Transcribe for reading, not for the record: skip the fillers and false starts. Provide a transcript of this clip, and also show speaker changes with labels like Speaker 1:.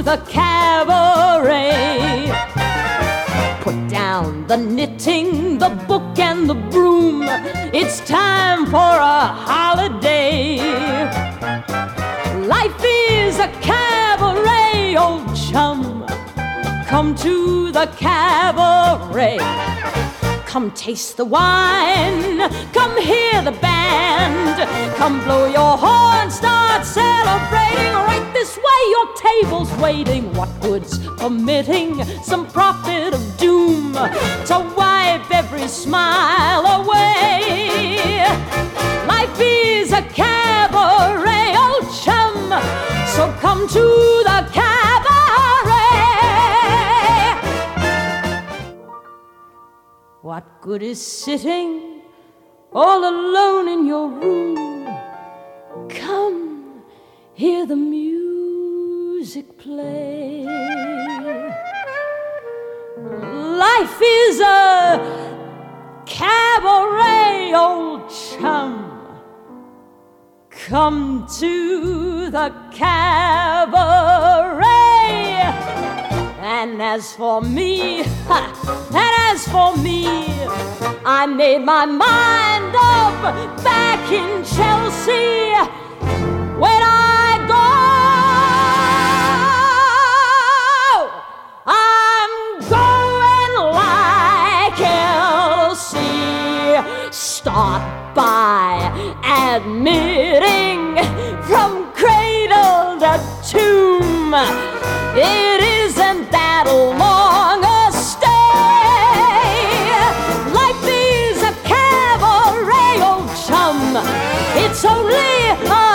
Speaker 1: the cabaret. Put down the knitting, the book and the broom. It's time for a holiday. Life is a cabaret, old chum. Come to the cabaret. Come taste the wine, come hear the band. Come blow your horn, start celebrating. Right this way, your table's waiting. What good's permitting some prophet of doom to wipe every smile away? Life is a cabaret, old chum, so come to the cabaret. What good is sitting all alone in your room? Come, hear the music play. Life is a cabaret, old chum. Come to the cabaret. And as for me, I made my mind up back in Chelsea. When I go, I'm going like Elsie. Start by admitting from cradle to tomb, it isn't that long a stay. Life is a cabaret, old chum. It's only a